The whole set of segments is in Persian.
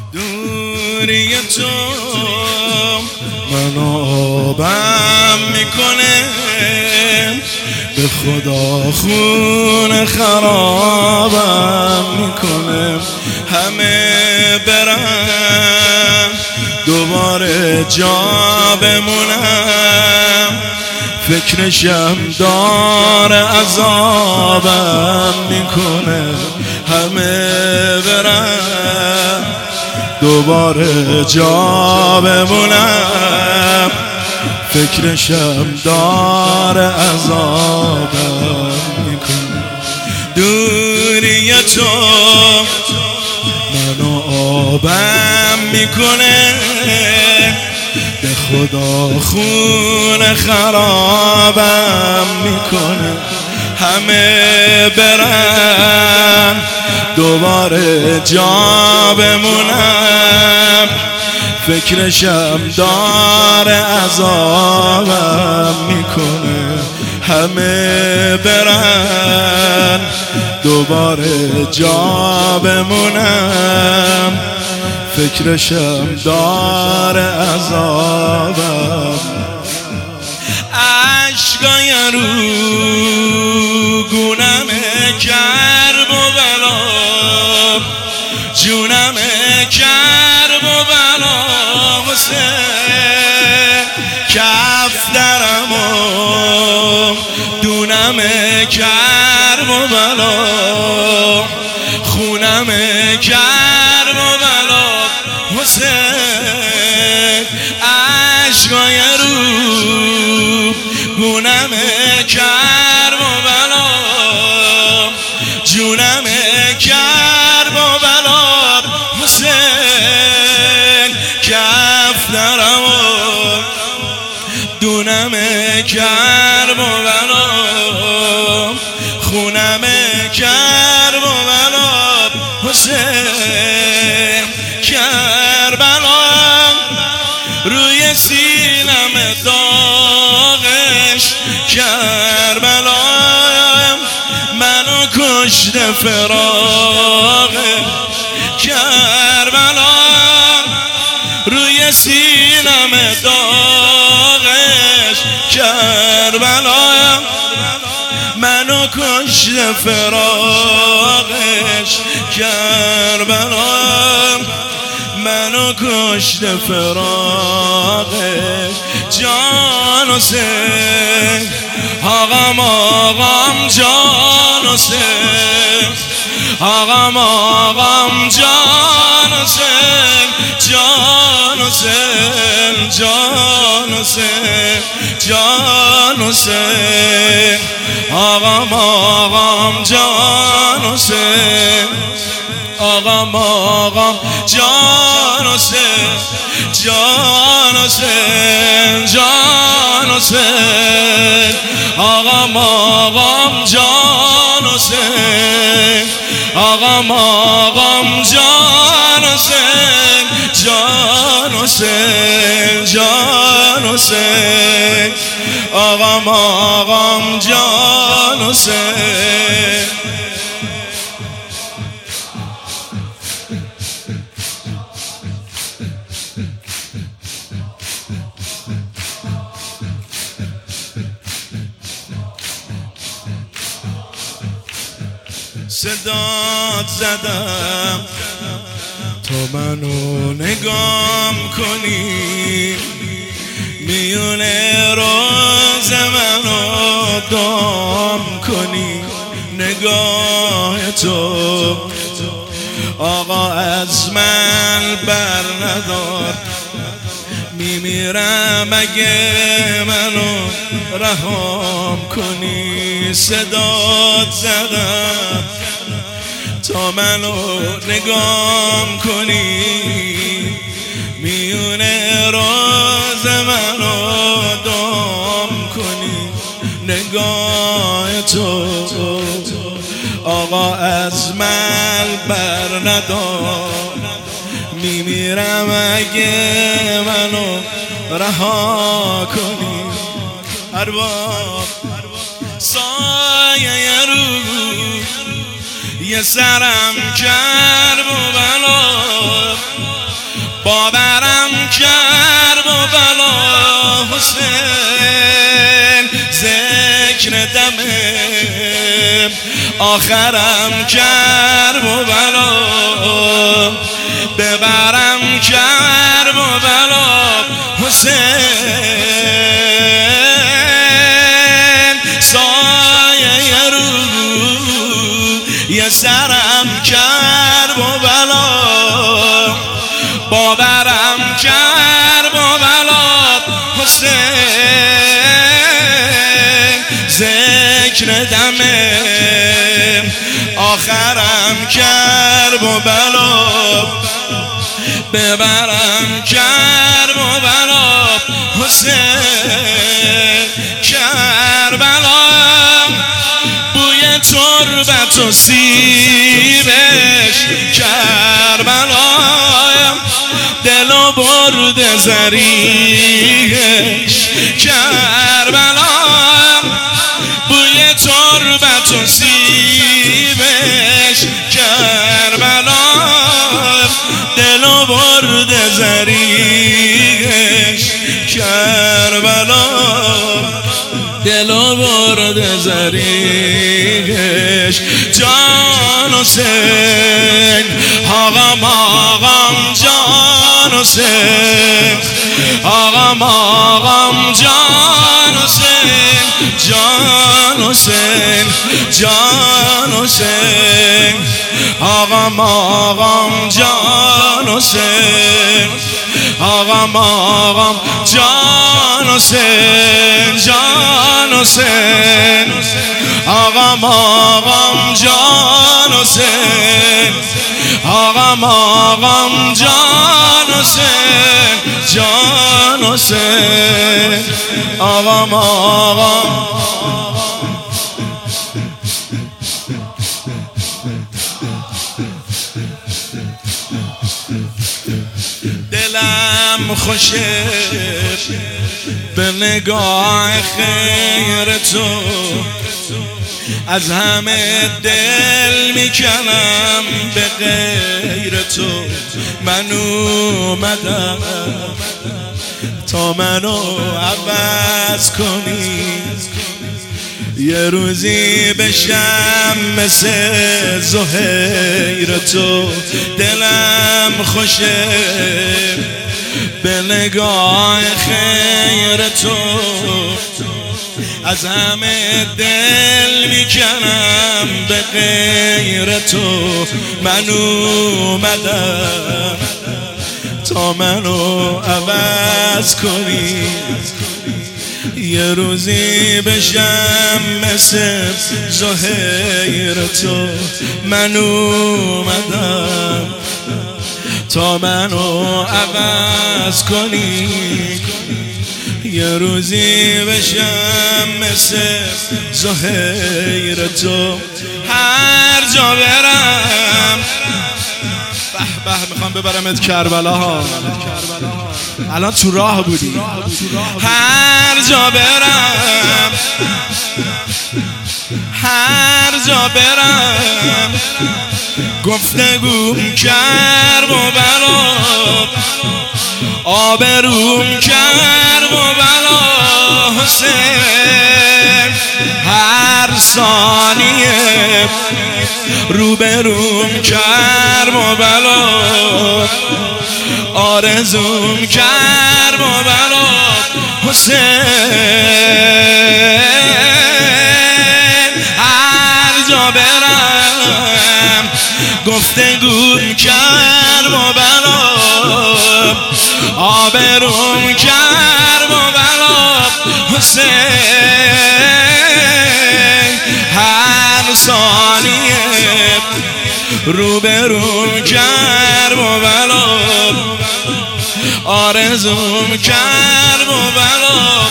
دوری تو منو آبم میکنه، به خدا خون خرابم میکنه. همه برن دوباره جا بمونم، فکرشم داره عذابم میکنه. همه برن دوباره جا بمونم، فکرشم داره عذابم میکنه. دوری تو منو آبم میکنه، به خدا خون خرابم میکنه. همه برن دوباره جا بمونم، فکرشم داره عذابم میکنه. همه برن دوباره جا بمونم، فکرشم داره عذابم. عشقای رو گونمه کرب و بلا، جونمه کرب و بلا واسه کف درم و دونمه کرب و بلا، خونمه کرب و بلا واسه عشقای رو گونمه کرب و بلا، جونمه کرب و بلا حسین کف درم و دونمه کرب و بلا، خونمه کرب و بلا حسین کربلا. روی سینم داغش کربلا، منو کشته فراق کربلا. روی سینم داغش کربلا، منو کشته فراقش کربلا، منو کشته فراقش. جان حسین آقام آقام جان حسین، آقام آقام جان حسین، جان حسین جان حسین جان حسین، آقام آقام جان حسین، آقام آقام جان حسین، جان حسین جان حسین، آقام آقام جان حسین، آقام آقام جان حسین، جان حسین جان حسین، آقام آقام جان حسین. صدات زدم تو منو نگام کنی، میونه روز منو دام کنی. نگاه تو آقا از من بر ندار، میمیرم اگه منو رهام کنی. صدات زدم تا منو نگام کنی، میونه روز منو دام کنی. نگاه تو آقا از من بر ندار، میمیرم اگه منو رها کنی. ارباب سایه رو یه سرم کرب و بلا، آخرم کرب و بلا ببرم کرب و بلا حسین سایه رو یه سرم کرب و بلا باورم کرب و بلا حسین ذکر دمه آخرم کرب و بلا ببرم کرب و بلا حسین کربلا بوی تربت و سیبش کربلا دل و برد زریش کربلا بوی تربت و سیبش کربلا دل و برد زریش کربلا دل و برد زریش جان حسین آقام جان حسین آقام جان حسین جان حسین جان حسین آقام جان حسین آقام جان حسین جان حسین آقام جان حسین آقام جان حسین جان حسین آقام دلم خوشه به نگاه خیر تو از همه دل میکنم به غیر تو من اومدم تا منو عوض کنی یه روزی بشم مثل زهیر تو دلم خوشه به نگاه خیر تو از همه دل میکنم به غیر تو من اومدم تا منو عوض کنی یه روزی بشم مثل زهیر تو من اومدم تا منو عوض کنی یه روزی بشم مثل زهیر تو هر جا برم به به میخوام ببرمت کربلا ها الان تو راه بودی هر جا برم هر جا برم گفتگوم کرب و بلا آبروم کرب و بلا حسین هر ثانیه روبروم کرب و بلا آرزوم کرب و بلا حسین هر جا برم گفتگوم کرب و بلا آبروم کرب و بلا حسین هر ثانیه روبروم کرب و بلا آرزوم کرب و بلا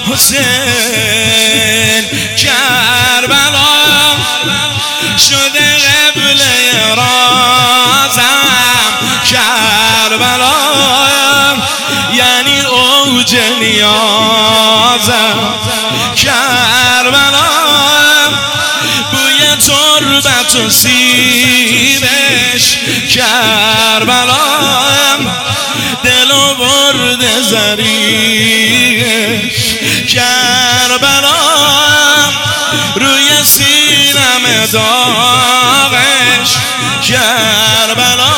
حسین کربلا شده قبله رازم کربلا یعنی اوج نیازم کربلا بوی تربت و سیبش کربلا دل و برد زریش کربلا روی سینم دم داغش کربلا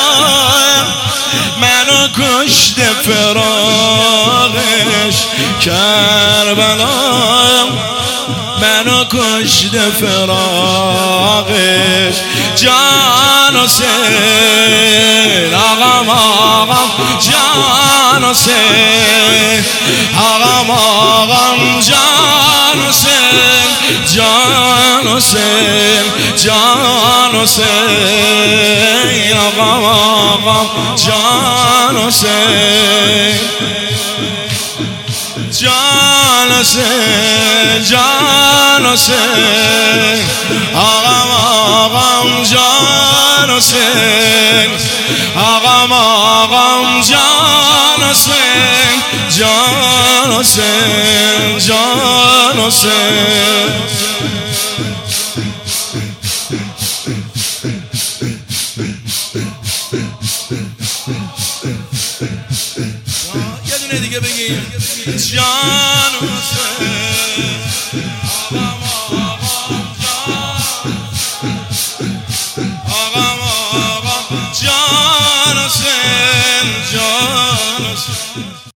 منو کشته فراقش کربلا منو کشته فراقش جان حسین آقام جان حسین آقام جان حسین جان حسین جان حسین آقام جان حسین جان حسین جان حسین آقام جان حسین آقام جان حسین جان حسین جان حسین یه دونه دیگه بگیم جان